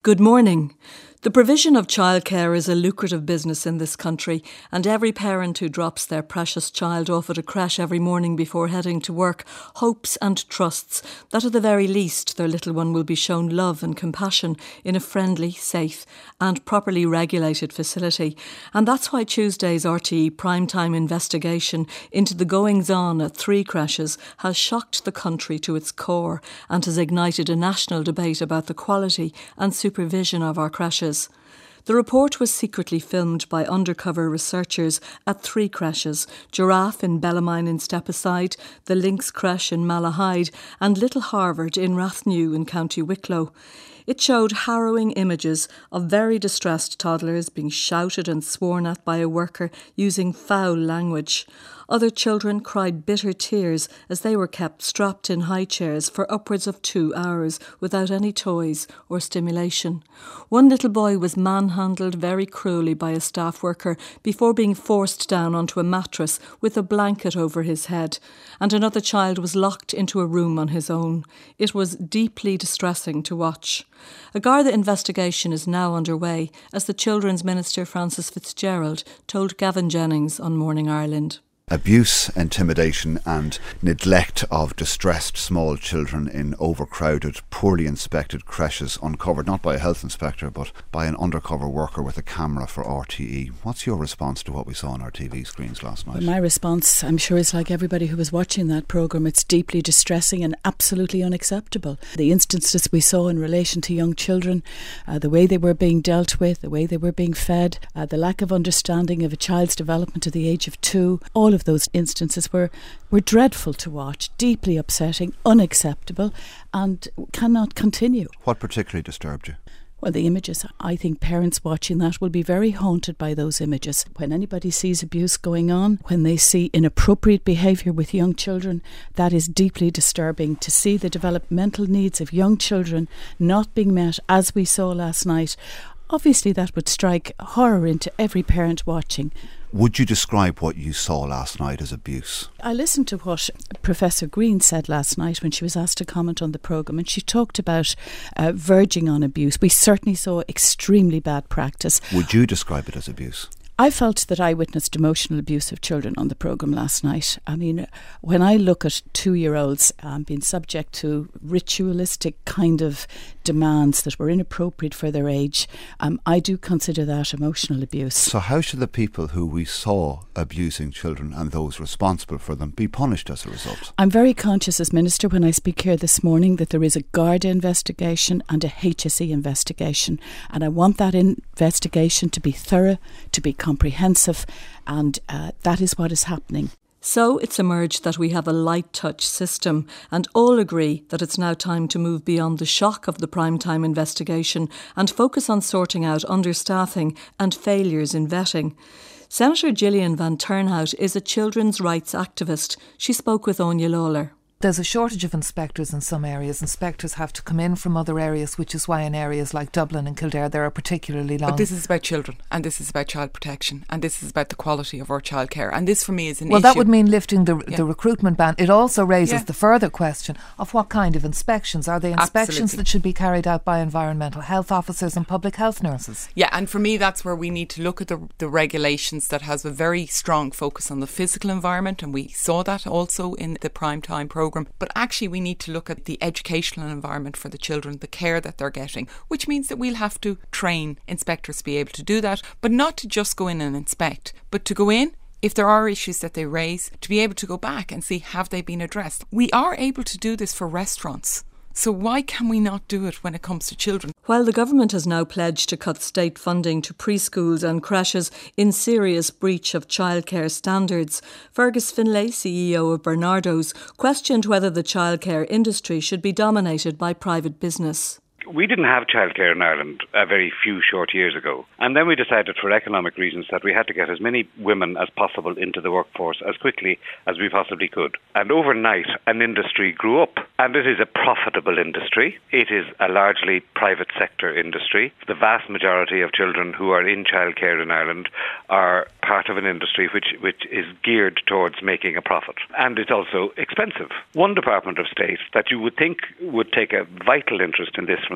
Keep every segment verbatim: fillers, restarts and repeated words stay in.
Good morning. The provision of childcare is a lucrative business in this country, and every parent who drops their precious child off at a creche every morning before heading to work hopes and trusts that at the very least their little one will be shown love and compassion in a friendly, safe and properly regulated facility. And that's why Tuesday's R T E primetime investigation into the goings-on at three creches has shocked the country to its core and has ignited a national debate about the quality and supervision of our creches. The report was secretly filmed by undercover researchers at three creches, Giraffe in Bellarmine in Stepaside, the Lynx creche in Malahide and Little Harvard in Rathnew in County Wicklow. It showed harrowing images of very distressed toddlers being shouted and sworn at by a worker using foul language. Other children cried bitter tears as they were kept strapped in high chairs for upwards of two hours without any toys or stimulation. One little boy was manhandled very cruelly by a staff worker before being forced down onto a mattress with a blanket over his head, and another child was locked into a room on his own. It was deeply distressing to watch. A Garda investigation is now underway, as the Children's Minister Francis Fitzgerald told Gavin Jennings on Morning Ireland. Abuse, intimidation and neglect of distressed small children in overcrowded, poorly inspected creches uncovered not by a health inspector but by an undercover worker with a camera for R T E. What's your response to what we saw on our T V screens last night? Well, my response, I'm sure, is like everybody who was watching that programme. It's deeply distressing and absolutely unacceptable. The instances we saw in relation to young children, uh, the way they were being dealt with, the way they were being fed, uh, the lack of understanding of a child's development to the age of two, all of those instances were, were dreadful to watch, deeply upsetting, unacceptable and cannot continue. What particularly disturbed you? Well, the images. I think parents watching that will be very haunted by those images. When anybody sees abuse going on, when they see inappropriate behaviour with young children, that is deeply disturbing. To see the developmental needs of young children not being met, as we saw last night, obviously that would strike horror into every parent watching. Would you describe what you saw last night as abuse? I listened to what Professor Green said last night when she was asked to comment on the programme, and she talked about uh, verging on abuse. We certainly saw extremely bad practice. Would you describe it as abuse? I felt that I witnessed emotional abuse of children on the programme last night. I mean, when I look at two-year-olds um, being subject to ritualistic kind of demands that were inappropriate for their age, um, I do consider that emotional abuse. So how should the people who we saw abusing children and those responsible for them be punished as a result? I'm very conscious as Minister when I speak here this morning that there is a Garda investigation and a H S E investigation, and I want that investigation to be thorough, to be comprehensive, and uh, that is what is happening. So it's emerged that we have a light touch system, and all agree that it's now time to move beyond the shock of the primetime investigation and focus on sorting out understaffing and failures in vetting. Senator Gillian Van Turnhout is a children's rights activist. She spoke with Anya Lawler. There's a shortage of inspectors in some areas. Inspectors have to come in from other areas, which is why in areas like Dublin and Kildare there are particularly long. But this is about children, and this is about child protection, and this is about the quality of our childcare, and this for me is an well, issue. Well, that would mean lifting the yeah. the recruitment ban. It also raises yeah. the further question of what kind of inspections. Are they inspections Absolutely. that should be carried out by environmental health officers and public health nurses? Yeah, and for me that's where we need to look at the, the regulations that has a very strong focus on the physical environment, and we saw that also in the prime time programme. But actually we need to look at the educational environment for the children, the care that they're getting, which means that we'll have to train inspectors to be able to do that, but not to just go in and inspect, but to go in, if there are issues that they raise, to be able to go back and see have they been addressed. We are able to do this for restaurants. So why can we not do it when it comes to children? While the government has now pledged to cut state funding to preschools and creches in serious breach of childcare standards, Fergus Finlay, C E O of Bernardo's, questioned whether the childcare industry should be dominated by private business. We didn't have childcare in Ireland a very few short years ago. And then we decided for economic reasons that we had to get as many women as possible into the workforce as quickly as we possibly could. And overnight, an industry grew up. And it is a profitable industry. It is a largely private sector industry. The vast majority of children who are in childcare in Ireland are part of an industry which, which is geared towards making a profit. And it's also expensive. One Department of State that you would think would take a vital interest in this from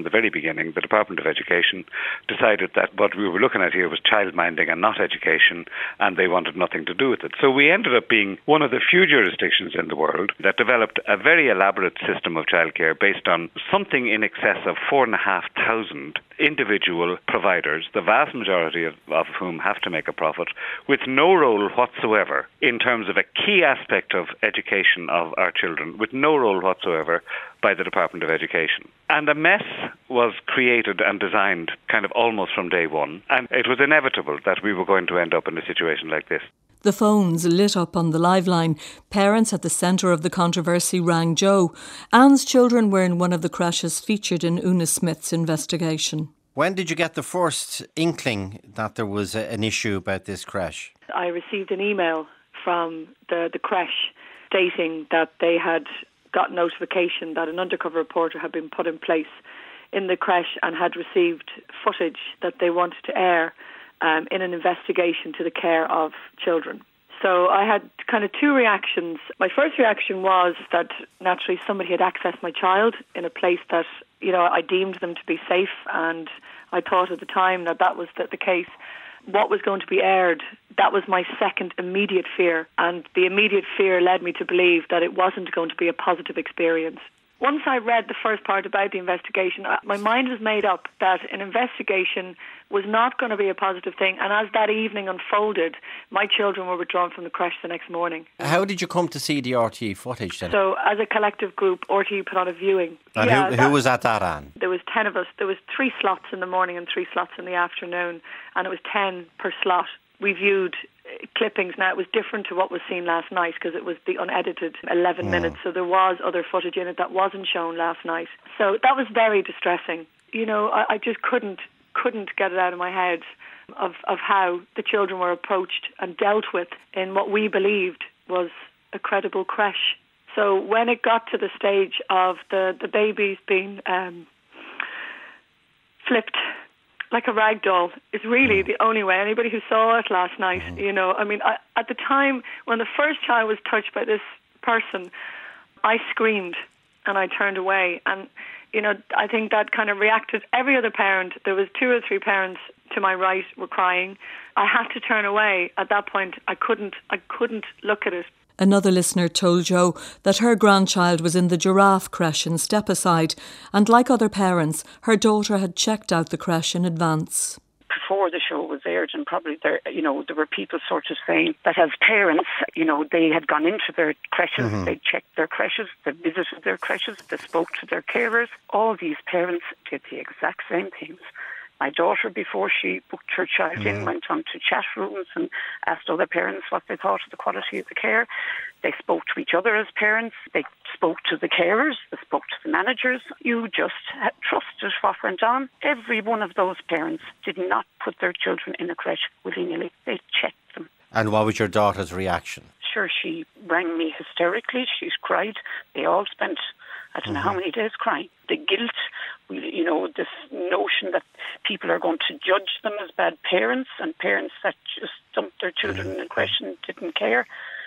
from the very beginning, the Department of Education decided that what we were looking at here was childminding and not education, and they wanted nothing to do with it. So we ended up being one of the few jurisdictions in the world that developed a very elaborate system of childcare based on something in excess of four and a half thousand individual providers, the vast majority of, of whom have to make a profit, with no role whatsoever in terms of a key aspect of education of our children, with no role whatsoever by the Department of Education. And a mess was created and designed kind of almost from day one, and it was inevitable that we were going to end up in a situation like this. The phones lit up on the live line. Parents at the centre of the controversy rang Joe. Anne's children were in one of the crashes featured in Una Smith's investigation. When did you get the first inkling that there was a, an issue about this crash? I received an email from the, the crash stating that they had got notification that an undercover reporter had been put in place in the crash and had received footage that they wanted to air Um, in an investigation to the care of children. So I had kind of two reactions. My first reaction was that naturally somebody had accessed my child in a place that, you know, I deemed them to be safe, and I thought at the time that that was the, the case. What was going to be aired, that was my second immediate fear, and the immediate fear led me to believe that it wasn't going to be a positive experience. Once I read the first part about the investigation, my mind was made up that an investigation was not going to be a positive thing. And as that evening unfolded, my children were withdrawn from the creche the next morning. How did you come to see the R T E footage then? So as a collective group, R T E put on a viewing. And yeah, who, that, who was at that, Anne? There was ten of us. There was three slots in the morning and three slots in the afternoon. And it was ten per slot. We viewed clippings. Now, it was different to what was seen last night because it was the unedited eleven mm. minutes. So there was other footage in it that wasn't shown last night. So that was very distressing. You know, I, I just couldn't couldn't get it out of my head of, of how the children were approached and dealt with in what we believed was a credible creche. So when it got to the stage of the, the babies being um, flipped like a rag doll is really the only way. Anybody who saw it last night, you know, I mean, I, at the time when the first child was touched by this person, I screamed and I turned away. And, you know, I think that kind of reacted. Every other parent, there was two or three parents to my right were crying. I had to turn away. At that point, I couldn't, I couldn't look at it. Another listener told Joe that her grandchild was in the giraffe creche in Stepaside, and like other parents, her daughter had checked out the creche in advance. Before the show was aired, and probably there, you know, there were people sort of saying that as parents, you know, they had gone into their creches, mm-hmm. they checked their creches, they visited their creches, they spoke to their carers. All these parents did the exact same things. My daughter, before she booked her child mm. in, went on to chat rooms and asked other parents what they thought of the quality of the care. They spoke to each other as parents. They spoke to the carers. They spoke to the managers. You just trusted what went on. Every one of those parents did not put their children in a creche willy-nilly. They checked them. And what was your daughter's reaction? Sure, she rang me hysterically. She cried. They all spent, I don't know mm-hmm. how many days crying. The guilt, you know, this notion that people are going to judge them as bad parents and parents that just dumped their children mm-hmm. in a creche and didn't care.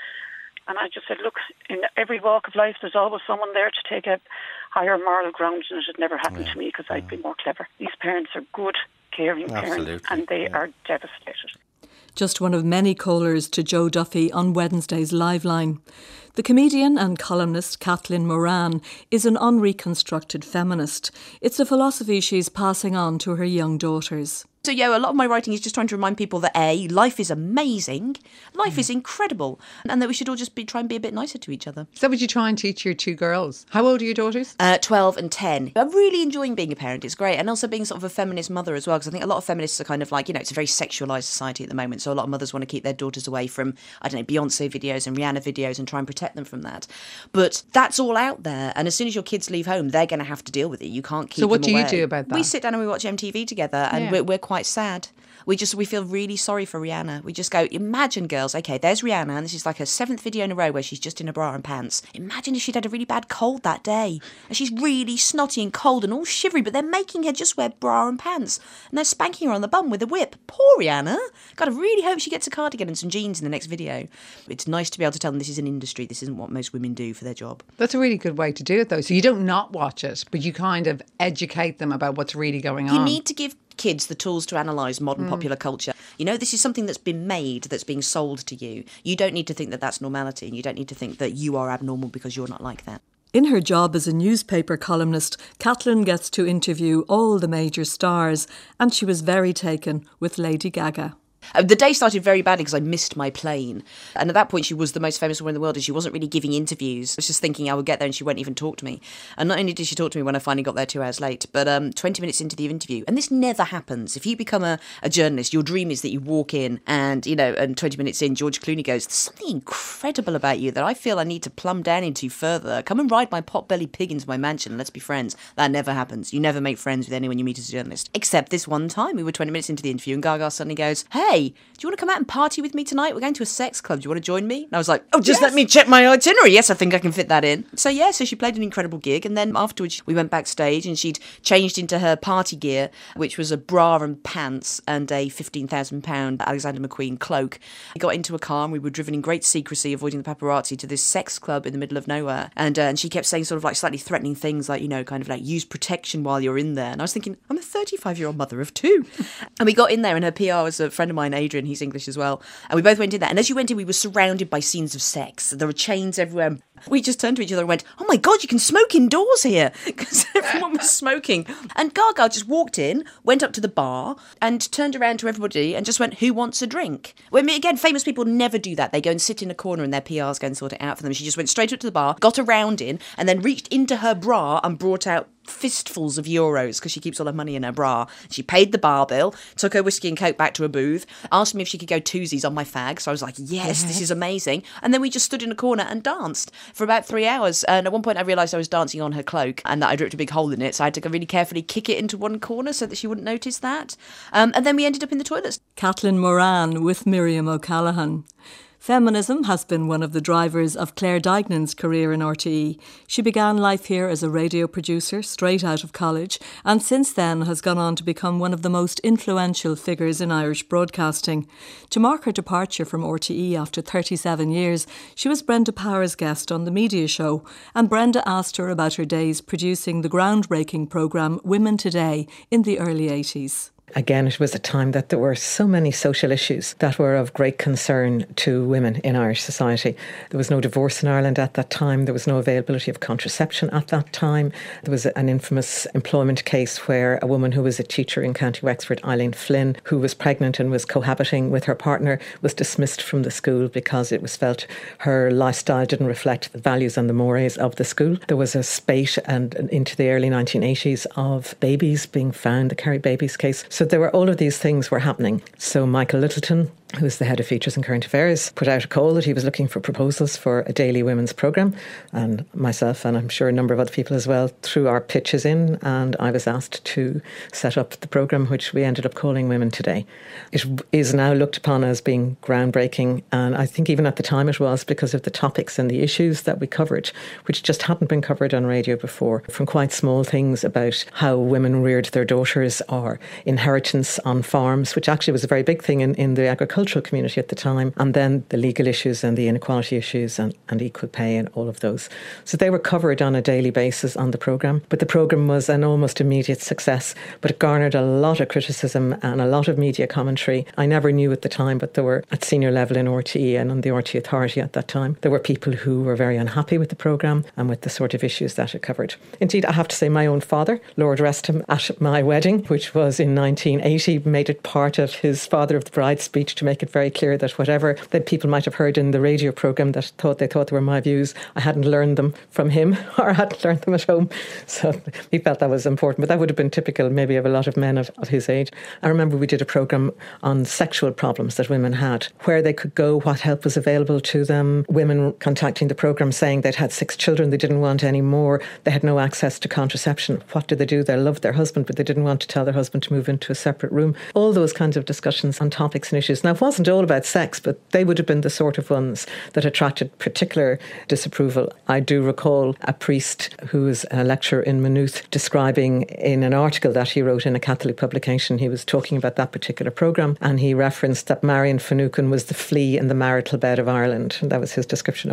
And I just said, look, in every walk of life, there's always someone there to take a higher moral ground, and it had never happened yeah. to me because I'd be more clever. These parents are good, caring Absolutely. parents, and they yeah. are devastated. Just one of many callers to Joe Duffy on Wednesday's Live Line. The comedian and columnist Kathleen Moran is an unreconstructed feminist. It's a philosophy she's passing on to her young daughters. So, yeah, a lot of my writing is just trying to remind people that, A, life is amazing, life mm. is incredible, and that we should all just be try and be a bit nicer to each other. So would you try and teach your two girls? How old are your daughters? Uh, twelve and ten. I'm really enjoying being a parent. It's great. And also being sort of a feminist mother as well, because I think a lot of feminists are kind of like, you know, it's a very sexualised society at the moment, so a lot of mothers want to keep their daughters away from, I don't know, Beyonce videos and Rihanna videos and try and protect them from that. But that's all out there, and as soon as your kids leave home, they're going to have to deal with it. You can't keep them away. So what do you do about that? We sit down and we watch M T V together, and yeah. we're, we're quite sad. We just, we feel really sorry for Rihanna. We just go, imagine, girls, okay, there's Rihanna, and this is like her seventh video in a row where she's just in a bra and pants. Imagine if she'd had a really bad cold that day, and she's really snotty and cold and all shivery, but they're making her just wear bra and pants, and they're spanking her on the bum with a whip. Poor Rihanna. God, I really hope she gets a cardigan and some jeans in the next video. It's nice to be able to tell them this is an industry, this this isn't what most women do for their job. That's a really good way to do it, though. So you don't not watch it, but you kind of educate them about what's really going on. You need to give kids the tools to analyse modern mm. popular culture. You know, this is something that's been made, that's being sold to you. You don't need to think that that's normality, and you don't need to think that you are abnormal because you're not like that. In her job as a newspaper columnist, Caitlin gets to interview all the major stars, and she was very taken with Lady Gaga. Uh, the day started very badly because I missed my plane. And at that point, she was the most famous woman in the world and she wasn't really giving interviews. I was just thinking I would get there and she wouldn't even talk to me. And not only did she talk to me when I finally got there two hours late, but um, twenty minutes into the interview. And this never happens. If you become a, a journalist, your dream is that you walk in and, you know, and twenty minutes in, George Clooney goes, there's something incredible about you that I feel I need to plumb down into further. Come and ride my pot-bellied pig into my mansion and let's be friends. That never happens. You never make friends with anyone you meet as a journalist. Except this one time. We were twenty minutes into the interview and Gaga suddenly goes, hey, do you want to come out and party with me tonight? We're going to a sex club. Do you want to join me? And I was like, oh, just yes. let me check my itinerary. Yes, I think I can fit that in. So yeah, so she played an incredible gig. And then afterwards we went backstage and she'd changed into her party gear, which was a bra and pants and a fifteen thousand pound Alexander McQueen cloak. We got into a car and we were driven in great secrecy, avoiding the paparazzi, to this sex club in the middle of nowhere. And, uh, and she kept saying sort of like slightly threatening things like, you know, kind of like use protection while you're in there. And I was thinking, I'm a thirty-five-year-old mother of two. And we got in there and her P R was a friend of mine, Adrian, he's English as well. And we both went in there. And as you went in, we were surrounded by scenes of sex. There were chains everywhere. We just turned to each other and went, oh my God, you can smoke indoors here. Because everyone was smoking. And Gaga just walked in, went up to the bar and turned around to everybody and just went, who wants a drink? Well, I mean, again, famous people never do that. They go and sit in a corner and their P Rs go and sort it out for them. She just went straight up to the bar, got a round in and then reached into her bra and brought out fistfuls of euros because she keeps all her money in her bra. She paid the bar bill, took her whiskey and coke back to a booth, asked me if she could go twosies on my fag. So I was like, yes, this is amazing. And then we just stood in a corner and danced for about three hours. And at one point I realised I was dancing on her cloak and that I'd ripped a big hole in it. So I had to really carefully kick it into one corner so that she wouldn't notice that. Um, and then we ended up in the toilets. Caitlin Moran with Miriam O'Callaghan. Feminism has been one of the drivers of Claire Dignan's career in R T E. She began life here as a radio producer straight out of college and since then has gone on to become one of the most influential figures in Irish broadcasting. To mark her departure from R T E after thirty-seven years, she was Brenda Power's guest on The Media Show, and Brenda asked her about her days producing the groundbreaking programme Women Today in the early eighties. Again, it was a time that there were so many social issues that were of great concern to women in Irish society. There was no divorce in Ireland at that time. There was no availability of contraception at that time. There was an infamous employment case where a woman who was a teacher in County Wexford, Eileen Flynn, who was pregnant and was cohabiting with her partner, was dismissed from the school because it was felt her lifestyle didn't reflect the values and the mores of the school. There was a spate and into the early nineteen eighties of babies being found, the Kerry babies case. So there were all of these things were happening. So Michael Littleton, who was the head of Features and Current Affairs, put out a call that he was looking for proposals for a daily women's programme. And myself, and I'm sure a number of other people as well, threw our pitches in, and I was asked to set up the programme, which we ended up calling Women Today. It is now looked upon as being groundbreaking, and I think even at the time it was, because of the topics and the issues that we covered, which just hadn't been covered on radio before, from quite small things about how women reared their daughters or inheritance on farms, which actually was a very big thing in, in the agricultural community at the time, and then the legal issues and the inequality issues and, and equal pay and all of those. So they were covered on a daily basis on the programme. But the programme was an almost immediate success, but it garnered a lot of criticism and a lot of media commentary. I never knew at the time, but there were, at senior level in R T E and on the R T E Authority at that time, there were people who were very unhappy with the programme and with the sort of issues that it covered. Indeed, I have to say my own father, Lord rest him, at my wedding, which was in nineteen eighty, made it part of his Father of the Bride speech to make it very clear that whatever that people might have heard in the radio programme that thought they thought they were my views, I hadn't learned them from him or I hadn't learned them at home. So he felt that was important. But that would have been typical maybe of a lot of men of, of his age. I remember we did a programme on sexual problems that women had, where they could go, what help was available to them, women contacting the programme saying they'd had six children, they didn't want any more, they had no access to contraception. What did they do? They loved their husband, but they didn't want to tell their husband to move into a separate room. All those kinds of discussions on topics and issues. Now, it wasn't all about sex, but they would have been the sort of ones that attracted particular disapproval. I do recall a priest who was a lecturer in Maynooth describing in an article that he wrote in a Catholic publication, he was talking about that particular programme, and he referenced that Marion Finucane was the flea in the marital bed of Ireland, and that was his description of her.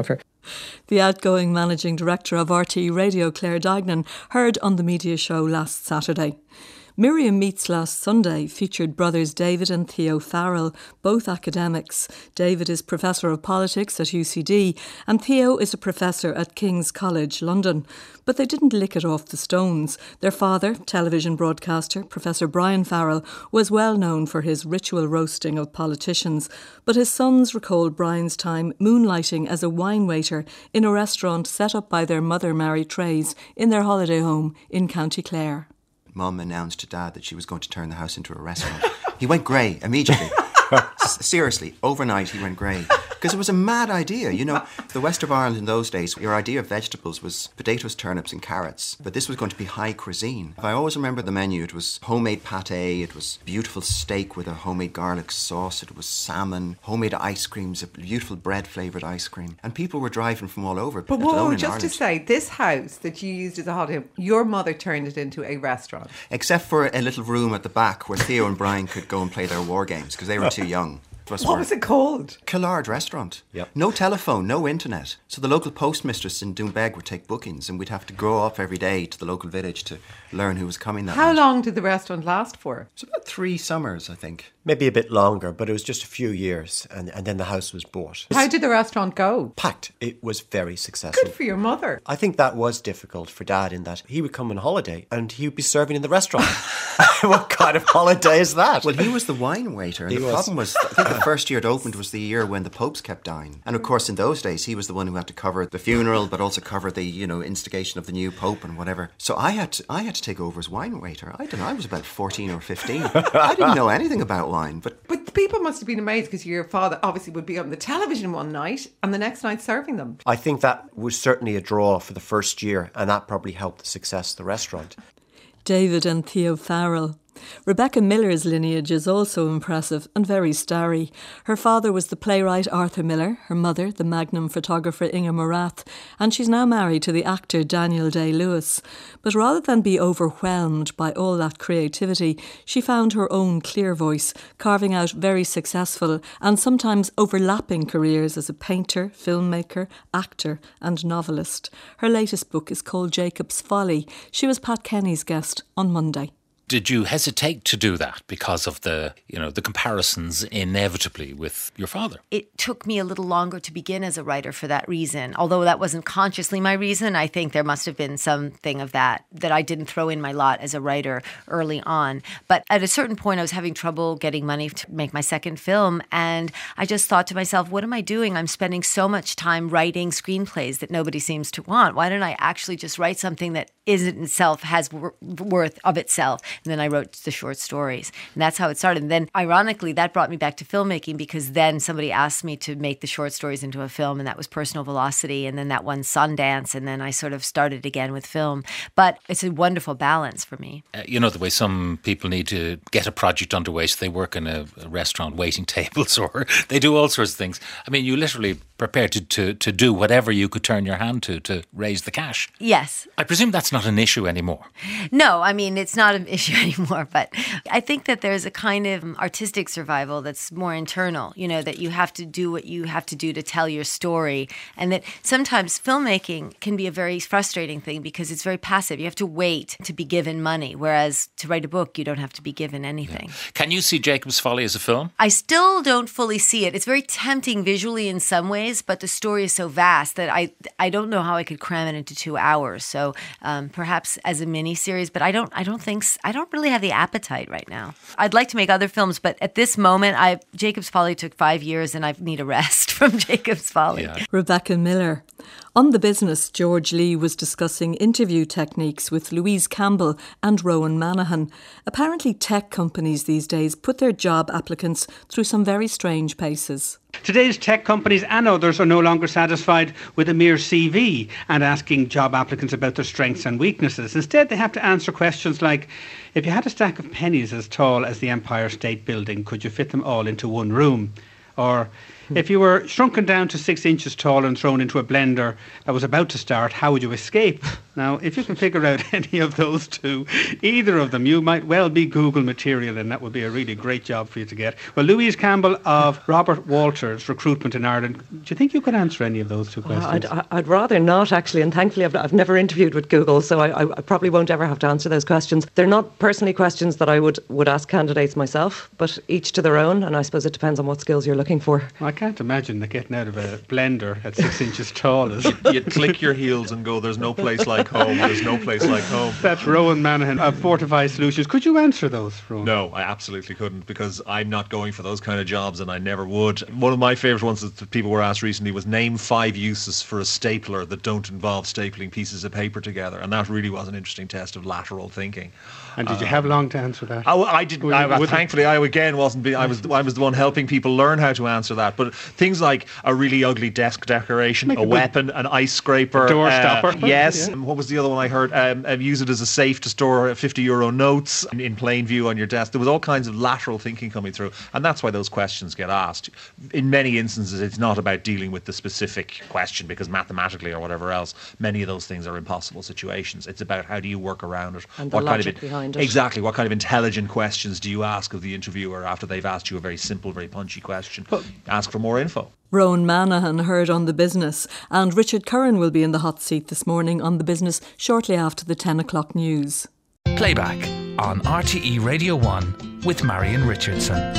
The outgoing managing director of R T E Radio, Claire Dagnan, heard on the media show last Saturday. Miriam Meets last Sunday featured brothers David and Theo Farrell, both academics. David is Professor of Politics at U C D and Theo is a professor at King's College, London. But they didn't lick it off the stones. Their father, television broadcaster Professor Brian Farrell, was well known for his ritual roasting of politicians, but his sons recalled Brian's time moonlighting as a wine waiter in a restaurant set up by their mother, Mary Trays, in their holiday home in County Clare. Mum announced to Dad that she was going to turn the house into a restaurant. He went grey immediately. S- seriously, overnight he went grey. Because it was a mad idea, you know. The west of Ireland in those days, your idea of vegetables was potatoes, turnips and carrots. But this was going to be high cuisine. I always remember the menu. It was homemade pâté, it was beautiful steak with a homemade garlic sauce, it was salmon, homemade ice creams, a beautiful bread-flavoured ice cream. And people were driving from all over. But whoa, just Ireland. To say, this house that you used as a holiday home, your mother turned it into a restaurant. Except for a little room at the back where Theo and Brian could go and play their war games because they were too young. Was what was it called? Killard Restaurant. Yep. No telephone, no internet. So the local postmistress in Doonbeg would take bookings and we'd have to go up every day to the local village to learn who was coming that How night. long did the restaurant last for? It's about three summers, I think. Maybe a bit longer, but it was just a few years and, and then the house was bought. How did the restaurant go? Packed. It was very successful. Good for your mother. I think that was difficult for Dad in that he would come on holiday and he would be serving in the restaurant. What kind of holiday is that? Well, he was the wine waiter. And he the was. problem was, I think the first year it opened was the year when the popes kept dying. And of course, in those days, he was the one who had to cover the funeral, but also cover the, you know, instigation of the new pope and whatever. So I had to, I had to take over as wine waiter. I don't know, I was about fourteen or fifteen. I didn't know anything about wine, but... But people must have been amazed because your father obviously would be on the television one night and the next night serving them. I think that was certainly a draw for the first year and that probably helped the success of the restaurant. David and Theo Farrell. Rebecca Miller's lineage is also impressive and very starry. Her father was the playwright Arthur Miller, her mother the Magnum photographer Inga Morath, and she's now married to the actor Daniel Day-Lewis. But rather than be overwhelmed by all that creativity, she found her own clear voice, carving out very successful and sometimes overlapping careers as a painter, filmmaker, actor and novelist. Her latest book is called Jacob's Folly. She was Pat Kenny's guest on Monday. Did you hesitate to do that because of the, you know, the comparisons inevitably with your father? It took me a little longer to begin as a writer for that reason. Although that wasn't consciously my reason, I think there must have been something of that, that I didn't throw in my lot as a writer early on. But at a certain point, I was having trouble getting money to make my second film. And I just thought to myself, what am I doing? I'm spending so much time writing screenplays that nobody seems to want. Why don't I actually just write something that isn't itself, has wor- worth of itself? And then I wrote the short stories. And that's how it started. And then, ironically, that brought me back to filmmaking because then somebody asked me to make the short stories into a film, and that was Personal Velocity, and then that won Sundance, and then I sort of started again with film. But it's a wonderful balance for me. Uh, you know, the way some people need to get a project underway, so they work in a, a restaurant waiting tables or they do all sorts of things. I mean, you literally prepared to, to, to do whatever you could turn your hand to to raise the cash. Yes. I presume that's not an issue anymore. No, I mean, it's not an issue anymore, but I think that there's a kind of artistic survival that's more internal, you know, that you have to do what you have to do to tell your story, and that sometimes filmmaking can be a very frustrating thing because it's very passive. You have to wait to be given money, whereas to write a book, you don't have to be given anything. Yeah. Can you see Jacob's Folly as a film? I still don't fully see it. It's very tempting visually in some ways, but the story is so vast that I I don't know how I could cram it into two hours. So um, perhaps as a mini series, but I don't I don't think I don't really have the appetite right now. I'd like to make other films, but at this moment, I Jacob's Folly took five years, and I need a rest from Jacob's Folly. Yeah. Rebecca Miller. On The Business, George Lee was discussing interview techniques with Louise Campbell and Rowan Manahan. Apparently, tech companies these days put their job applicants through some very strange paces. Today's tech companies and others are no longer satisfied with a mere C V and asking job applicants about their strengths and weaknesses. Instead, they have to answer questions like, if you had a stack of pennies as tall as the Empire State Building, could you fit them all into one room? Or, If you were shrunken down to six inches tall and thrown into a blender that was about to start, how would you escape? Now, if you can figure out any of those two, either of them, you might well be Google material, and that would be a really great job for you to get. Well, Louise Campbell of Robert Walters Recruitment in Ireland, do you think you could answer any of those two questions? I'd, I'd rather not, actually, and thankfully I've, I've never interviewed with Google, so I, I probably won't ever have to answer those questions. They're not personally questions that I would, would ask candidates myself, but each to their own, and I suppose it depends on what skills you're looking for. I can't imagine that getting out of a blender at six inches tall is... You'd click your heels and go, there's no place like home, there's no place like home. That's Rowan Manahan of Fortify Solutions. Could you answer those, Rowan? No, I absolutely couldn't, because I'm not going for those kind of jobs, and I never would. One of my favourite ones that people were asked recently was name five uses for a stapler that don't involve stapling pieces of paper together, and that really was an interesting test of lateral thinking. And did you um, have long to answer that? I, I didn't. Would, I, would thankfully, I again wasn't. Be, I was. I was the one helping people learn how to answer that. But things like a really ugly desk decoration, Make a a weapon, an ice scraper, a door uh, stopper. Yes. Yeah. Um, what was the other one I heard? Um, um, use it as a safe to store fifty euro notes in, in plain view on your desk. There was all kinds of lateral thinking coming through, and that's why those questions get asked. In many instances, it's not about dealing with the specific question, because mathematically or whatever else, many of those things are impossible situations. It's about how do you work around it. And the what logic kind of behind it. Exactly. What kind of intelligent questions do you ask of the interviewer after they've asked you a very simple, very punchy question? But ask for more info. Rowan Manahan heard on The Business, and Richard Curran will be in the hot seat this morning on The Business shortly after the ten o'clock news. Playback on R T E Radio one with Marion Richardson.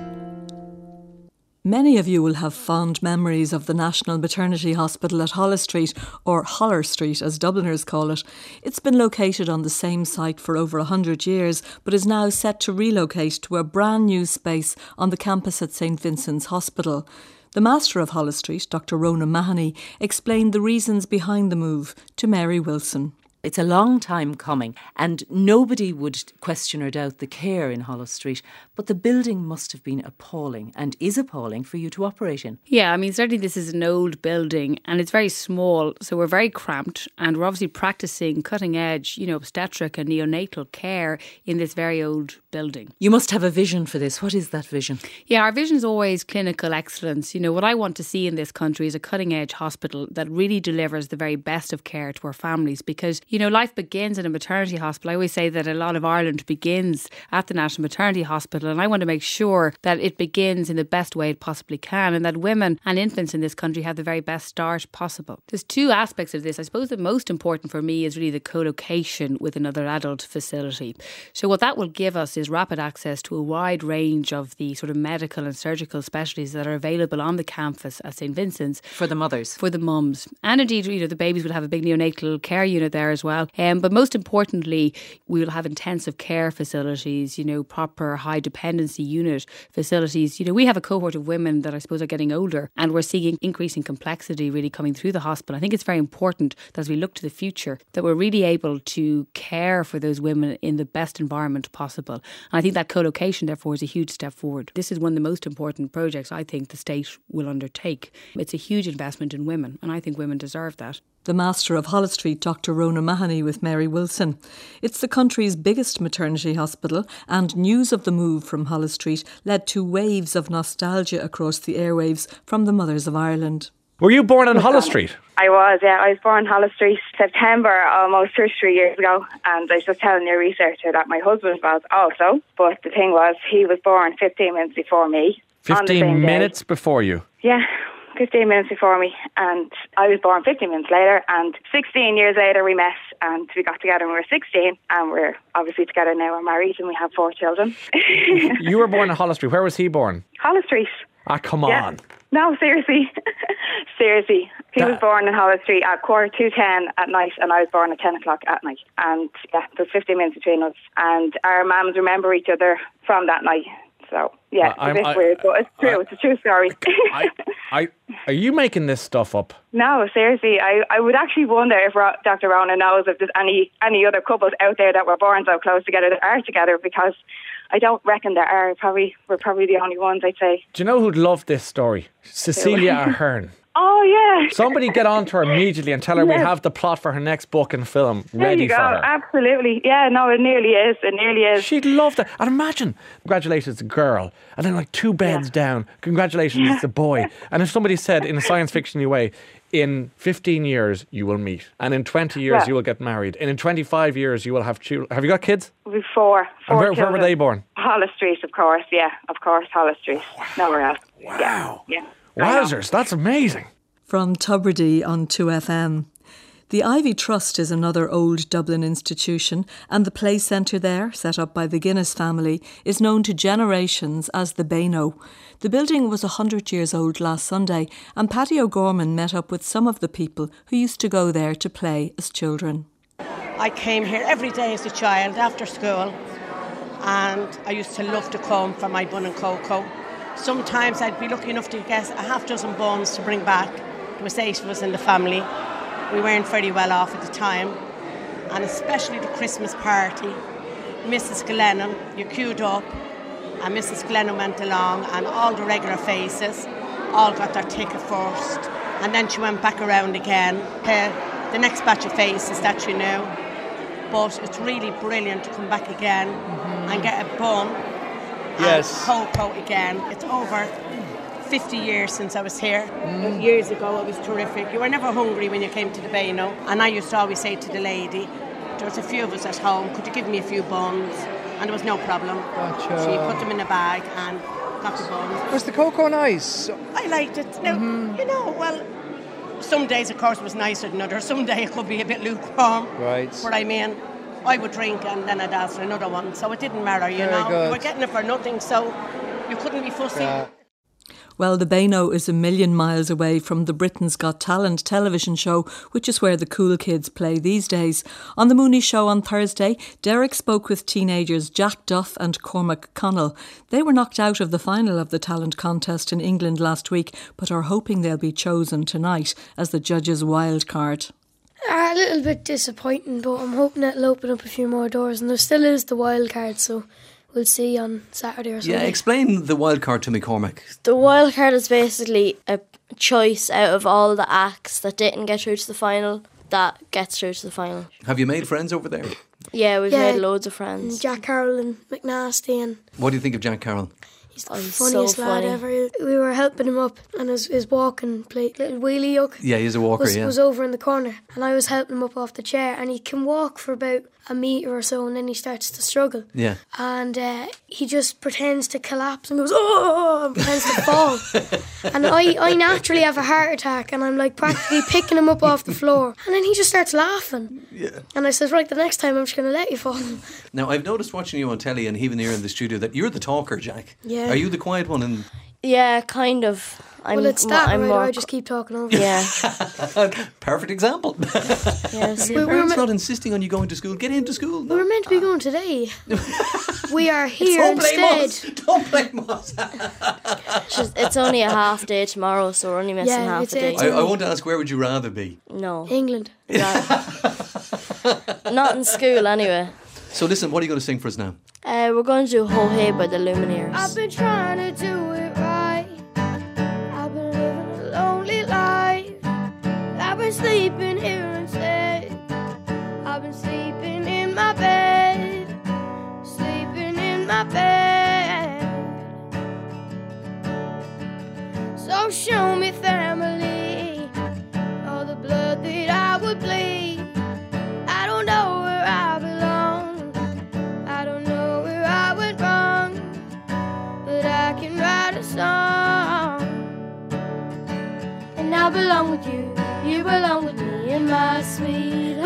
Many of you will have fond memories of the National Maternity Hospital at Holles Street, or Holler Street as Dubliners call it. It's been located on the same site for over one hundred years, but is now set to relocate to a brand new space on the campus at St Vincent's Hospital. The Master of Holles Street, Doctor Rona Mahoney, explained the reasons behind the move to Mary Wilson. It's a long time coming, and nobody would question or doubt the care in Holles Street, but the building must have been appalling, and is appalling for you to operate in. Yeah, I mean, certainly this is an old building, and it's very small, so we're very cramped, and we're obviously practising cutting edge, you know, obstetric and neonatal care in this very old building. You must have a vision for this. What is that vision? Yeah, our vision is always clinical excellence. You know, what I want to see in this country is a cutting edge hospital that really delivers the very best of care to our families, because you know, life begins in a maternity hospital. I always say that a lot of Ireland begins at the National Maternity Hospital, and I want to make sure that it begins in the best way it possibly can, and that women and infants in this country have the very best start possible. There's two aspects of this. I suppose the most important for me is really the co-location with another adult facility. So what that will give us is rapid access to a wide range of the sort of medical and surgical specialties that are available on the campus at St Vincent's. For the mothers. For the mums. And indeed, you know, the babies will have a big neonatal care unit there as well. Um, but most importantly, we will have intensive care facilities, you know, proper high dependency unit facilities. You know, we have a cohort of women that I suppose are getting older, and we're seeing increasing complexity really coming through the hospital. I think it's very important that as we look to the future, that we're really able to care for those women in the best environment possible. And I think that co-location, therefore, is a huge step forward. This is one of the most important projects I think the state will undertake. It's a huge investment in women, and I think women deserve that. The Master of Holles Street, Doctor Rona Mahoney with Mary Wilson. It's the country's biggest maternity hospital, and news of the move from Holles Street led to waves of nostalgia across the airwaves from the mothers of Ireland. Were you born on Holles Street? I was, yeah. I was born on Holles Street September almost thirty-three years ago, and I was just telling your researcher that my husband was also, but the thing was he was born fifteen minutes before me. fifteen minutes before you? Yeah. fifteen minutes before me, and I was born fifteen minutes later, and sixteen years later we met and we got together when we were sixteen, and we're obviously together now, we're married and we have four children. You were born in Holles Street. Where was he born? Holles Street. Ah, come yeah. on. No, seriously. seriously. He that... was born in Holles Street at quarter to ten at night, and I was born at ten o'clock at night. And yeah, there's fifteen minutes between us, and our mums remember each other from that night. So, yeah, uh, it's a bit I, weird, but it's true. I, it's a true story. I, I, are you making this stuff up? No, seriously. I, I would actually wonder if Doctor Rona knows if there's any, any other couples out there that were born so close together that are together, because I don't reckon there are. Probably We're probably the only ones, I'd say. Do you know who'd love this story? Cecilia Ahern. Oh, yeah. Somebody get on to her immediately and tell her Yes. we have the plot for her next book and film There ready you go. for her. Absolutely. Yeah, no, it nearly is. It nearly is. She'd love that. And imagine, congratulations, it's a girl. And then like two beds down, congratulations, Yeah. it's a boy. And if somebody said in a science fiction way, in fifteen years you will meet, and in twenty years Yeah. you will get married, and in twenty-five years you will have children. Have you got kids? We've four. And four where, where were children. they born? Hollis Street, of course. Yeah, of course, Hollis Street. Nowhere else. Wow. Yeah. yeah. Wowzers, that's amazing. From Tubridy on two F M. The Ivy Trust is another old Dublin institution, and the play centre there, set up by the Guinness family, is known to generations as the Beano. The building was one hundred years old last Sunday, and Paddy O'Gorman met up with some of the people who used to go there to play as children. I came here every day as a child after school, and I used to love to come for my bun and cocoa. Sometimes I'd be lucky enough to get a half dozen buns to bring back. There was eight of us in the family. We weren't very well off at the time, and especially the Christmas party. Missus Glennon, you queued up, and Missus Glennon went along, and all the regular faces all got their ticket first, and then she went back around again. Uh, the next batch of faces that you knew. But it's really brilliant to come back again mm-hmm. and get a bun yes. and cocoa again. It's over fifty years since I was here. Mm. Years ago it was terrific. You were never hungry when you came to the Beano, and I used to always say to the lady, there was a few of us at home, could you give me a few buns? And there was no problem. Gotcha. She put them in a bag and got the buns. Was the cocoa nice? I liked it. Now, mm-hmm. you know, well, some days of course it was nicer than others. Some days it could be a bit lukewarm. Right. But I mean, I would drink and then I'd ask for another one, so it didn't matter, you Very know. good. You were getting it for nothing, so you couldn't be fussy. Yeah. Well, the Beano is a million miles away from the Britain's Got Talent television show, which is where the cool kids play these days. On the Mooney Show on Thursday, Derek spoke with teenagers Jack Duff and Cormac Connell. They were knocked out of the final of the talent contest in England last week, but are hoping they'll be chosen tonight as the judges' wild card. A little bit disappointing, but I'm hoping it'll open up a few more doors, and there still is the wild card, so we'll see on Saturday or something. Yeah, explain the wild card to me, Cormac. The wild card is basically a choice out of all the acts that didn't get through to the final that gets through to the final. Have you made friends over there? Yeah, we've Yeah, made loads of friends. And Jack Carroll and McNasty, and What do you think of Jack Carroll? he's the Oh, he's funniest so lad funny. ever. We were helping him up, and his, his walking plate, little wheelie yoke, Yeah, he's a walker, was, yeah. was over in the corner, and I was helping him up off the chair, and he can walk for about a metre or so, and then he starts to struggle. Yeah. And uh, he just pretends to collapse and goes, oh, and pretends to fall. And I, I naturally have a heart attack, and I'm like practically picking him up off the floor. And then he just starts laughing. Yeah. And I said, right, the next time I'm just going to let you fall. Now, I've noticed watching you on telly and even here in the studio that you're the talker, Jack. Yeah. Are you the quiet one? In... Yeah, kind of. I'm, well, it's that, I'm right? more I just keep talking over. Yeah. Perfect example. Yes. Your We- we parents were- not insisting on you going to school. Get into school. We were meant to be going today. We are here Don't blame instead. us. Don't blame us. Just, it's only a half day tomorrow, so we're only missing Yeah, half it's- a day. it's I, I want to ask, where would you rather be? No. England. Not in school, anyway. So listen, what are you going to sing for us now? Uh, we're going to do Ho Hey by the Lumineers. I've been trying to do it right. I've been living a lonely life. I've been sleeping here instead. I've been sleeping in my bed. Sleeping in my bed. So show me family, all the blood that I would bleed. I don't know where I belong. I don't know where I went wrong, but I can write a song. And I belong with you, you belong with me, in my sweetheart.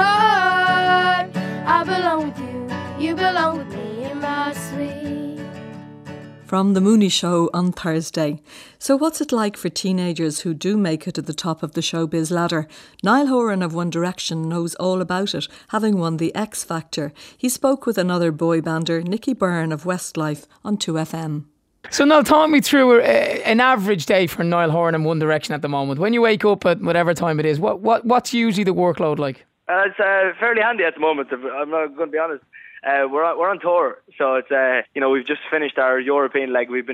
I belong with you, you belong with me, in my sweet. From the Mooney Show on Thursday. So what's it like for teenagers who do make it to the top of the showbiz ladder? Niall Horan of One Direction knows all about it, having won the X Factor. He spoke with another boy bander, Nicky Byrne of Westlife, on two F M. So now talk me through a, an average day for Niall Horan and One Direction at the moment. When you wake up at whatever time it is, what, what what's usually the workload like? Uh, it's uh, fairly handy at the moment, I'm not going to be honest. Uh, we're on, we're on tour, so it's uh, you know we've just finished our European leg. We've been in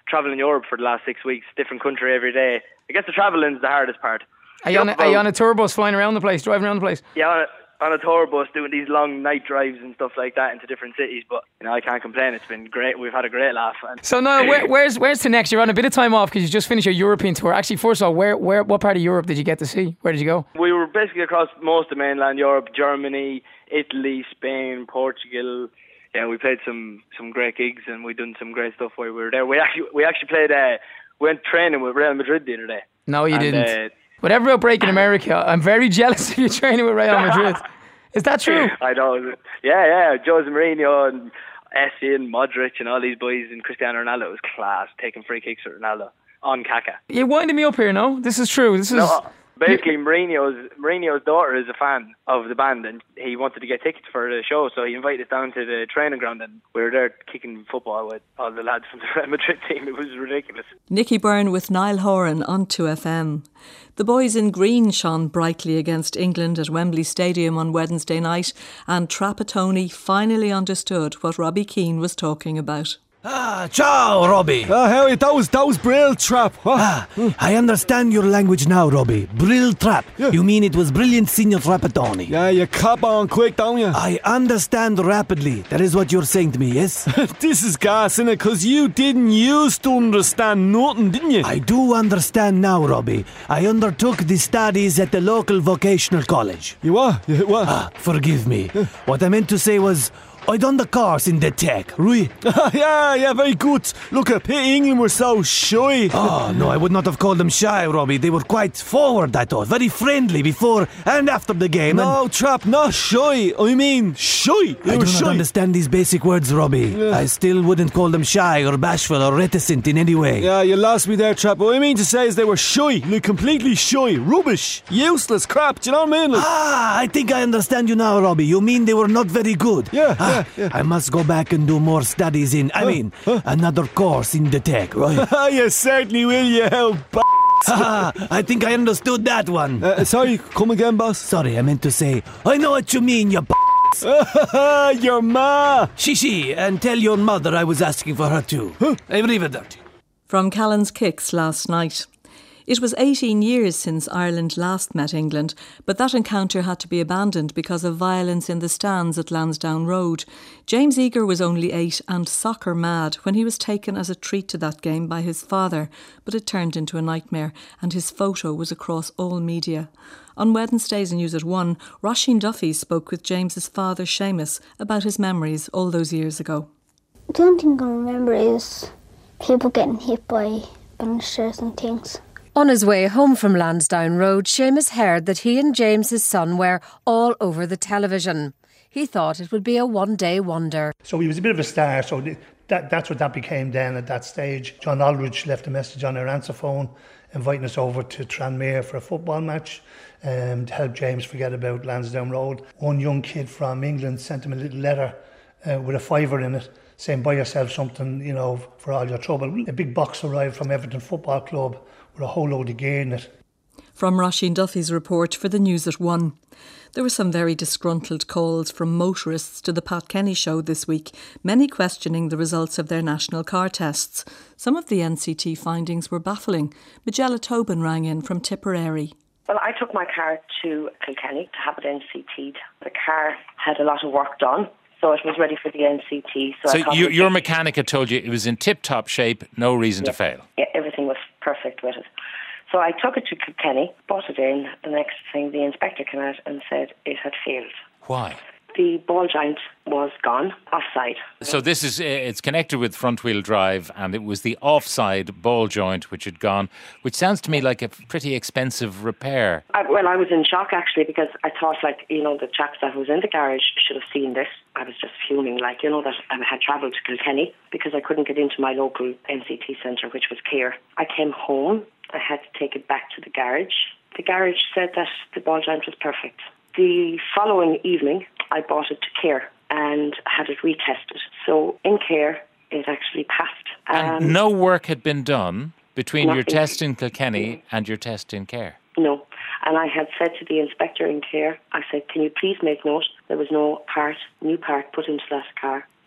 travelling Europe for the last six weeks, different country every day. I guess the travelling's the hardest part. Are you, on a, are you on a tour bus flying around the place, driving around the place? Yeah, on a, on a tour bus, doing these long night drives and stuff like that into different cities. But you know, I can't complain. It's been great. We've had a great laugh. And so now, where, where's where's to next? You're on a bit of time off because you just finished your European tour. Actually, first of all, where where what part of Europe did you get to see? Where did you go? We were basically across most of mainland Europe: Germany, Italy, Spain, Portugal. Yeah, we played some, some great gigs and we done some great stuff while we were there. We actually we actually played. Uh, we went training with Real Madrid the other day. No, you and, didn't. Uh, Whatever outbreak in America, I'm very jealous of you training with Real Madrid. Is that true? I know. Yeah, yeah. Jose Mourinho and Messi and Modric and all these boys and Cristiano Ronaldo. It was class, taking free kicks at Ronaldo on Kaká. You're winding me up here, no? This is true. This is... No, basically, Mourinho's, Mourinho's daughter is a fan of the band and he wanted to get tickets for the show, so he invited us down to the training ground and we were there kicking football with all the lads from the Real Madrid team. It was ridiculous. Nicky Byrne with Niall Horan on two F M. The boys in green shone brightly against England at Wembley Stadium on Wednesday night, and Trapattoni finally understood what Robbie Keane was talking about. Ah, ciao, Robbie. Ah, Harry, that was, that was Brill Trap. Huh? Ah, I understand your language now, Robbie. Brill Trap. Yeah. You mean it was brilliant, Signor Trapattoni? Yeah, you cop on quick, don't you? I understand rapidly. That is what you're saying to me, yes? This is gas, innit? Because you didn't used to understand nothing, didn't you? I do understand now, Robbie. I undertook the studies at the local vocational college. You what? You what? Ah, forgive me. What I meant to say was... I done the course in the tech, right? yeah, yeah, very good. Look, uh, England were so shy. Oh, no, I would not have called them shy, Robbie. They were quite forward, I thought. Very friendly before and after the game. No, and Trap, not shy. I mean, shy. They I were do not shy. understand these basic words, Robbie. Yeah. I still wouldn't call them shy or bashful or reticent in any way. Yeah, you lost me there, Trap. What I mean to say is they were shy. Like, completely shy. Rubbish. Useless crap. Do you know what I mean? Like, ah, I think I understand you now, Robbie. You mean they were not very good? Yeah, ah, yeah. Yeah. I must go back and do more studies in, I huh? mean, huh? another course in the tech, right? You certainly will, you hell b****. I think I understood that one. Uh, sorry, come again, boss? Sorry, I meant to say, I know what you mean, you b****. Your ma. Shishi, and tell your mother I was asking for her too. Huh? Arrivederci. From Callan's Kicks last night. It was eighteen years since Ireland last met England, but that encounter had to be abandoned because of violence in the stands at Lansdowne Road. James Eager was only eight and soccer mad when he was taken as a treat to that game by his father, but it turned into a nightmare and his photo was across all media. On Wednesday's News at One, Roisin Duffy spoke with James's father Seamus about his memories all those years ago. The only thing I remember is people getting hit by banisters and things. On his way home from Lansdowne Road, Seamus heard that he and James's son were all over the television. He thought it would be a one-day wonder. So he was a bit of a star, so that, that's what that became then at that stage. John Aldridge left a message on our answer phone inviting us over to Tranmere for a football match um, to help James forget about Lansdowne Road. One young kid from England sent him a little letter uh, with a fiver in it saying, buy yourself something, you know, for all your trouble. A big box arrived from Everton Football Club with a whole load of gear in it. From Roisin Duffy's report for the News at One. There were some very disgruntled calls from motorists to the Pat Kenny show this week, many questioning the results of their national car tests. Some of the N C T findings were baffling. Magella Tobin rang in from Tipperary. Well, I took my car to Kilkenny to have it N C T'd. The car had a lot of work done, so it was ready for the N C T. So, so you, your mechanic had told you it was in tip-top shape, no reason yeah. to fail? Yeah, everything was perfect with it. So I took it to Kilkenny, brought it in. The next thing, the inspector came out and said it had failed. Why? The ball joint was gone, offside. So this is, it's connected with front-wheel drive, and it was the offside ball joint which had gone, which sounds to me like a pretty expensive repair. I, well, I was in shock, actually, because I thought, like, you know, the chaps that was in the garage should have seen this. I was just fuming, like, you know, that I had travelled to Kilkenny because I couldn't get into my local N C T centre, which was Care. I came home. I had to take it back to the garage. The garage said that the ball joint was perfect. The following evening, I brought it to Care and had it retested. So in Care, it actually passed. And um, no work had been done between nothing. Your test in Kilkenny and your test in Care? No. And I had said to the inspector in Care, I said, can you please make note there was no part, new part put into that car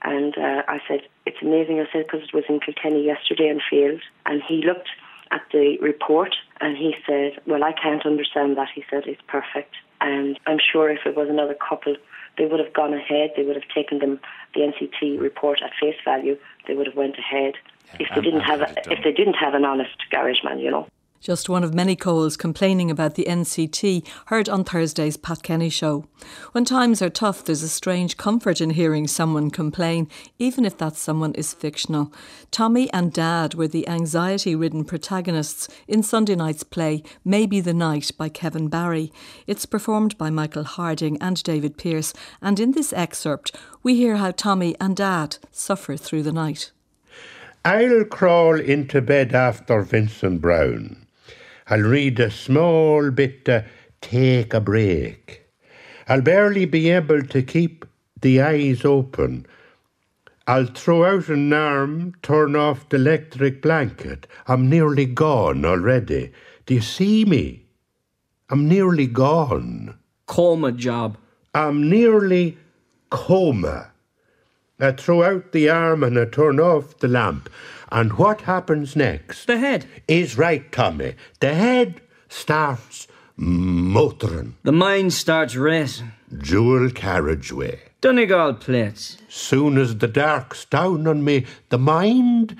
And uh, I said, it's amazing, I said, because it was in Kilkenny yesterday in Field. And he looked at the report and he said, well, I can't understand that. He said, it's perfect. And I'm sure if it was another couple, they would have gone ahead. They would have taken them the N C T report at face value. They would have went ahead yeah, if they didn't have a, if they didn't have an honest garageman, you know. Just one of many Coles complaining about the N C T, heard on Thursday's Pat Kenny show. When times are tough, there's a strange comfort in hearing someone complain, even if that someone is fictional. Tommy and Dad were the anxiety-ridden protagonists in Sunday night's play Maybe the Night by Kevin Barry. It's performed by Michael Harding and David Pearce, and in this excerpt we hear how Tommy and Dad suffer through the night. I'll crawl into bed after Vincent Brown. I'll read a small bit to take a break. I'll barely be able to keep the eyes open. I'll throw out an arm, turn off the electric blanket. I'm nearly gone already. Do you see me? I'm nearly gone. Coma job. I'm nearly coma. I throw out the arm and I turn off the lamp. And what happens next? The head. Is right, Tommy. The head starts motoring. The mind starts racing. Dual carriageway. Donegal plates. Soon as the dark's down on me, the mind...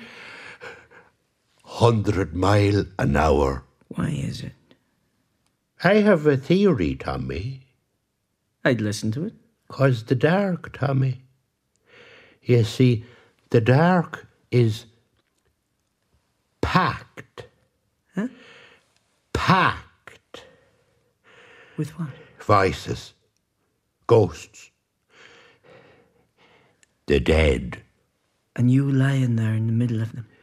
Hundred mile an hour. Why is it? I have a theory, Tommy. I'd listen to it. 'Cause the dark, Tommy. You see, the dark is... packed. Huh? Packed. With what? Voices. Ghosts. The dead. And you lying there in the middle of them.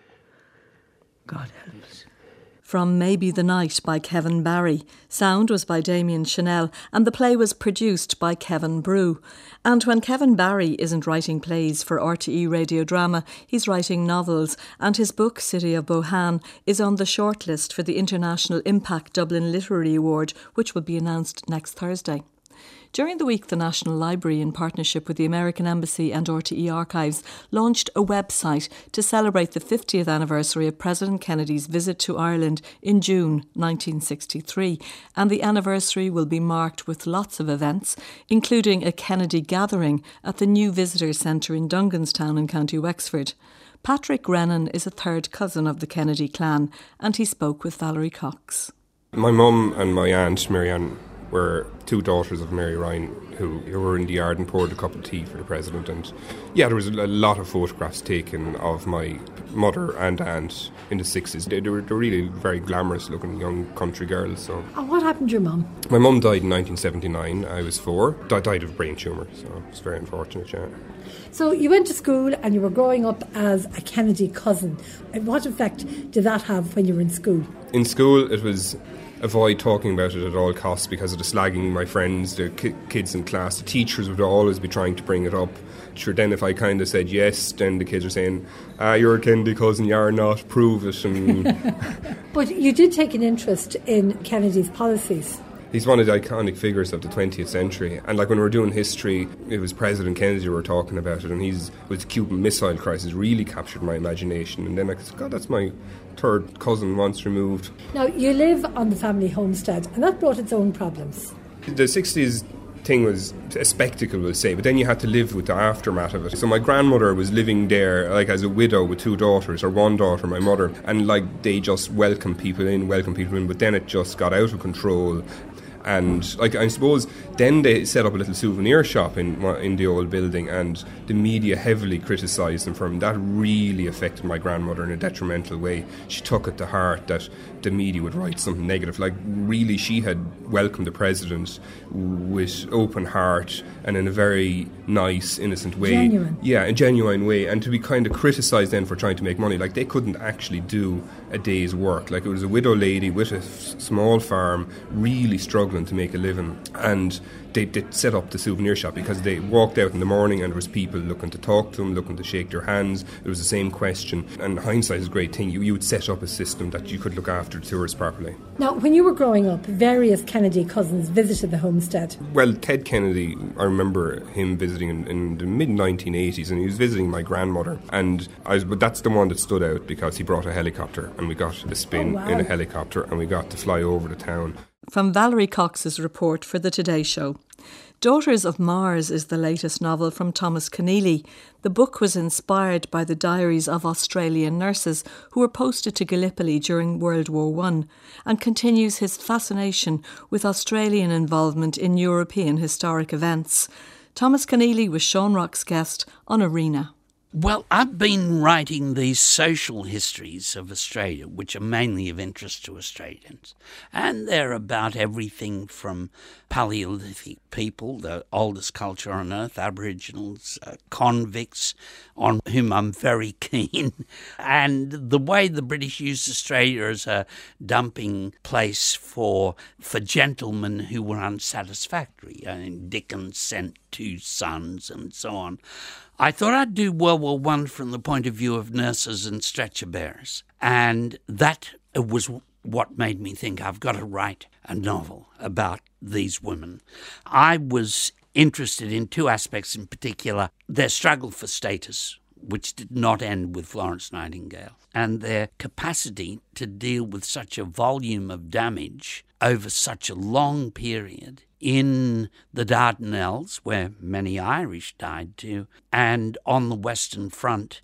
God help us. From Maybe the Night by Kevin Barry. Sound was by Damien Chanel and the play was produced by Kevin Brew. And when Kevin Barry isn't writing plays for R T E Radio Drama, he's writing novels, and his book City of Bohan is on the shortlist for the International Impact Dublin Literary Award, which will be announced next Thursday. During the week, the National Library, in partnership with the American Embassy and R T E Archives, launched a website to celebrate the fiftieth anniversary of President Kennedy's visit to Ireland in June nineteen sixty-three. And the anniversary will be marked with lots of events, including a Kennedy gathering at the new Visitor Centre in Dunganstown in County Wexford. Patrick Rennan is a third cousin of the Kennedy clan, and he spoke with Valerie Cox. My mum and my aunt, Marianne, were two daughters of Mary Ryan who, who were in the yard and poured a cup of tea for the president. And yeah, there was a lot of photographs taken of my mother and aunt in the sixties. They, they, were, they were really very glamorous looking young country girls. So. And what happened to your mum? My mum died in nineteen seventy-nine. I was four. Di- died of a brain tumour, so it's very unfortunate, yeah. So you went to school and you were growing up as a Kennedy cousin. What effect did that have when you were in school? In school, it was... avoid talking about it at all costs because of the slagging my friends, the ki- kids in class. The teachers would always be trying to bring it up. Sure, then if I kind of said yes, then the kids are saying, ah, you're a Kennedy cousin, you're not, prove it. And but you did take an interest in Kennedy's policies. He's one of the iconic figures of the twentieth century. And like when we were doing history, it was President Kennedy we were talking about it, and he's with the Cuban Missile Crisis really captured my imagination. And then I said, God, that's my third cousin once removed. Now, you live on the family homestead, and that brought its own problems. The sixties thing was a spectacle, we'll say, but then you had to live with the aftermath of it. So my grandmother was living there like as a widow with two daughters, or one daughter, my mother, and like they just welcomed people in, welcomed people in, but then it just got out of control. And like I suppose then they set up a little souvenir shop in in the old building, and the media heavily criticised them for it. That really affected my grandmother in a detrimental way. She took it to heart that the media would write something negative. Like really, she had welcomed the president with open heart and in a very nice, innocent way. Genuine. Yeah, a genuine way. And to be kind of criticised then for trying to make money, like they couldn't actually do a day's work. Like it was a widow lady with a f- small farm, really struggling struggling to make a living, and they, they set up the souvenir shop because they walked out in the morning and there was people looking to talk to them, looking to shake their hands. It was the same question, and hindsight is a great thing. You, you would set up a system that you could look after the tourists properly. Now, when you were growing up, various Kennedy cousins visited the homestead. Well, Ted Kennedy, I remember him visiting in, in the mid nineteen eighties, and he was visiting my grandmother, and I was, but that's the one that stood out because he brought a helicopter, and we got a spin oh, wow. in a helicopter, and we got to fly over the town. From Valerie Cox's report for the Today Show. Daughters of Mars is the latest novel from Thomas Keneally. The book was inspired by the diaries of Australian nurses who were posted to Gallipoli during World War One, and continues his fascination with Australian involvement in European historic events. Thomas Keneally was Sean Rock's guest on Arena. Well, I've been writing these social histories of Australia, which are mainly of interest to Australians. And they're about everything from Paleolithic people, the oldest culture on earth, Aboriginals, uh, convicts, on whom I'm very keen, and the way the British used Australia as a dumping place for for gentlemen who were unsatisfactory. I mean, Dickens sent two sons and so on. I thought I'd do World War One from the point of view of nurses and stretcher bearers. And that was what made me think I've got to write a novel about these women. I was interested in two aspects in particular: their struggle for status, which did not end with Florence Nightingale, and their capacity to deal with such a volume of damage over such a long period in the Dardanelles, where many Irish died too, and on the Western Front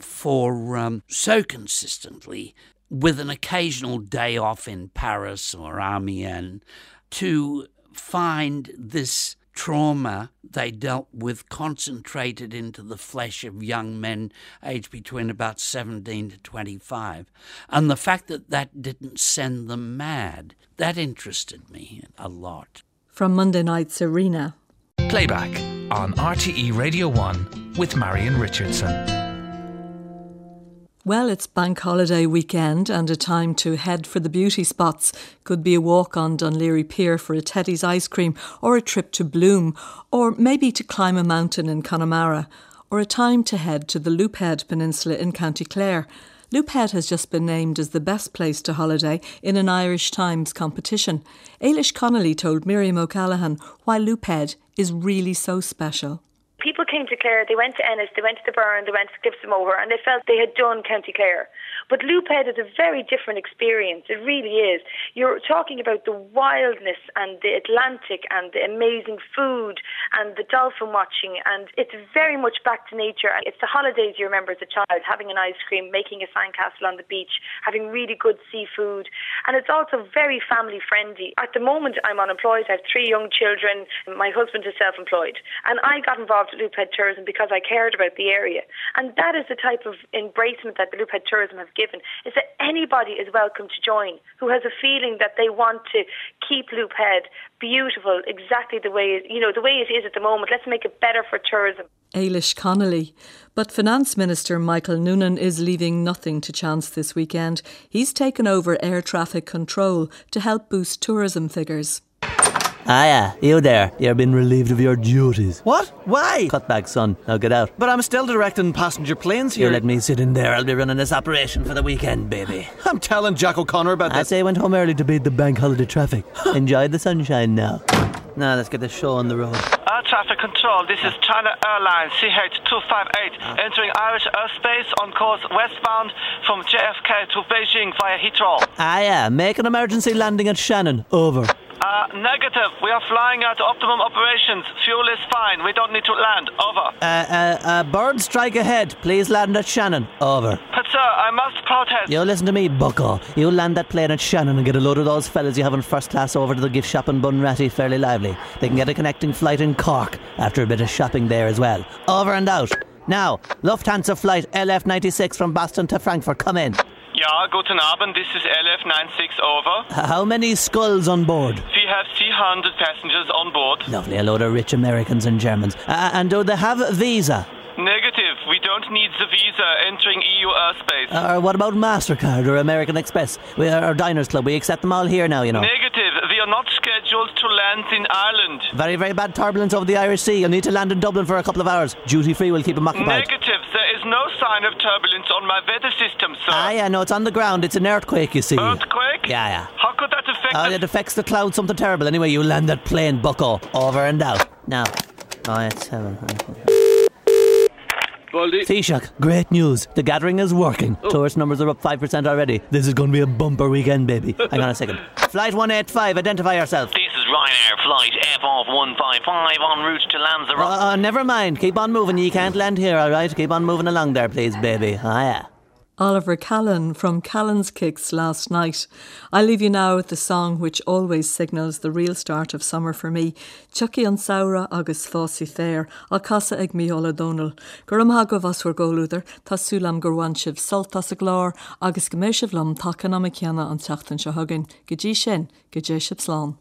for um, so consistently, with an occasional day off in Paris or Amiens, to find this trauma they dealt with concentrated into the flesh of young men aged between about seventeen to twenty-five. And the fact that that didn't send them mad, that interested me a lot. From Monday night's Arena. Playback on R T E Radio one with Marion Richardson. Well, it's bank holiday weekend and a time to head for the beauty spots. Could be a walk on Dunleary Pier for a Teddy's ice cream, or a trip to Bloom, or maybe to climb a mountain in Connemara, or a time to head to the Loophead Peninsula in County Clare. Loophead has just been named as the best place to holiday in an Irish Times competition. Ailish Connolly told Miriam O'Callaghan why Loophead is really so special. People came to Clare, they went to Ennis, they went to the Burn, they went to Gibsome-Over, and they felt they had done County Clare. But Loophead is a very different experience, it really is. You're talking about the wildness and the Atlantic and the amazing food and the dolphin watching, and it's very much back to nature. It's the holidays you remember as a child, having an ice cream, making a sandcastle on the beach, having really good seafood, and it's also very family friendly. At the moment I'm unemployed, I have three young children, my husband is self-employed, and I got involved with Loophead Tourism because I cared about the area, and that is the type of embracement that the Loophead Tourism have given, is that anybody is welcome to join who has a feeling that they want to keep Loophead beautiful exactly the way, you know, the way it is at the moment. Let's make it better for tourism. Ailish Connolly. But Finance Minister Michael Noonan is leaving nothing to chance this weekend. He's taken over air traffic control to help boost tourism figures. Hiya, you there. You've been relieved of your duties. What? Why? Cut back, son. Now get out. But I'm still directing passenger planes here. You let me sit in there. I'll be running this operation for the weekend, baby. I'm telling Jack O'Connor about I this. I say I went home early to beat the bank holiday traffic. Enjoy the sunshine now. Now let's get the show on the road. Air traffic control, this is China Airlines C H two five eight, entering Irish airspace on course westbound from J F K to Beijing via Heathrow. Ah yeah, make an emergency landing at Shannon. Over. Uh, negative. We are flying at optimum operations. Fuel is fine. We don't need to land. Over. Uh, uh, uh, bird strike ahead. Please land at Shannon. Over. But sir, I must protest. You listen to me, bucko. You land that plane at Shannon and get a load of those fellas you have in first class over to the gift shop in Bunratty fairly lively. They can get a connecting flight in Cork after a bit of shopping there as well. Over and out. Now, Lufthansa flight L F ninety-six from Boston to Frankfurt. Come in. Ja, guten Abend, this is L F ninety-six, over. How many skulls on board? We have three hundred passengers on board. Lovely, a load of rich Americans and Germans. Uh, and do they have a visa? Negative, we don't need the visa entering E U airspace. Or uh, what about MasterCard or American Express? We are our Diners Club, we accept them all here now, you know. Negative, we are not scheduled scheduled to land in Ireland. Very, very bad turbulence over the Irish Sea. You'll need to land in Dublin for a couple of hours. Duty free will keep him occupied. Negative. There is no sign of turbulence on my weather system, sir. Ah, yeah, no, it's on the ground. It's an earthquake, you see. Earthquake? Yeah, yeah. How could that affect Oh, the... it affects the cloud, something terrible. Anyway, you land that plane, bucko. Over and out. Now. Oh, it's seven. Taoiseach, great news. The gathering is working. Oh. Tourist numbers are up five percent already. This is going to be a bumper weekend, baby. Hang on a second. Flight one eight five, identify yourself. This is Ryanair flight F off one five five en route to Lanzarote. Uh, uh, never mind. Keep on moving. You can't land here, all right? Keep on moving along there, please, baby. Ah, yeah. Oliver Callan from Callan's Kicks last night. I leave you now with the song which always signals the real start of summer for me. Chucky an saora agus fósi fair, al casa ag Micheál O'Donnell. Gurum hagah vaswar golúder, tá súlam gurwanshib soltas a glár, agus gemeishib lom takan am kiana an tachtan se hugin. Gejí sin, gejéishib slán.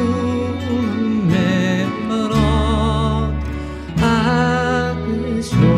Snow